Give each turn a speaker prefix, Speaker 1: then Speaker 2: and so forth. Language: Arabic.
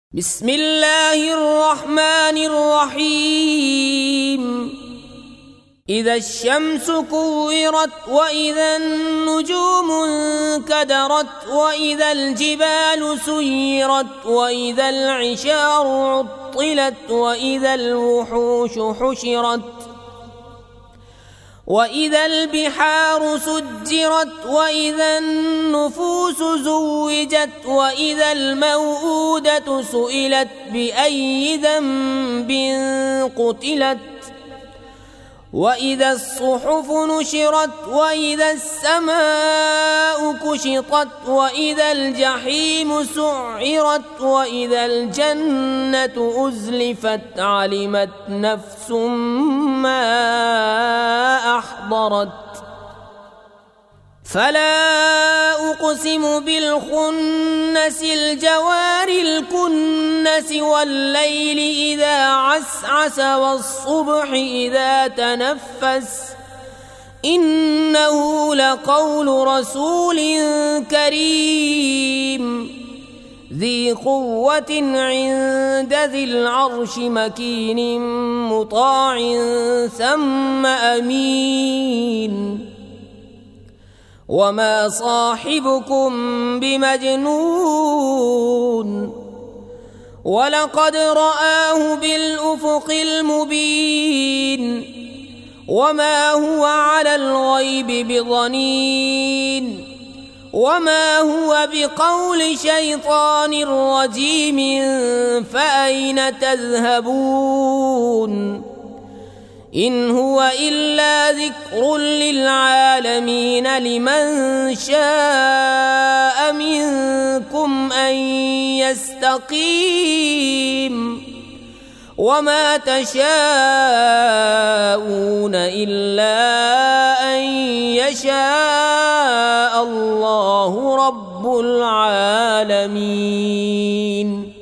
Speaker 1: بسم الله الرحمن الرحيم إذا الشمس كورت وإذا النجوم انكدرت وإذا الجبال سيرت وإذا العشار عطلت وإذا الوحوش حشرت وإذا البحار سجرت وإذا النفوس زوجت وإذا الموءودة سئلت بأي ذنب قتلت وإذا الصحف نشرت وإذا السماء كشطت وإذا الجحيم سعرت وإذا الجنة أزلفت علمت نفس ما أحضرت فلا أقسم بالخنس الجوار الكنس والليل إذا عسعس والصبح إذا تنفس إنه لقول رسول كريم ذي قوة عند ذي العرش مكين مطاع ثم أمين وما صاحبكم بمجنون ولقد رآه بالأفق المبين وما هو على الغيب بضنين وما هو بقول شيطان رجيم فأين تذهبون إن هو إلا ذكر للعالمين لمن شاء منكم أن يستقيم وما تشاءون إلا أن يشاء الله رب العالمين.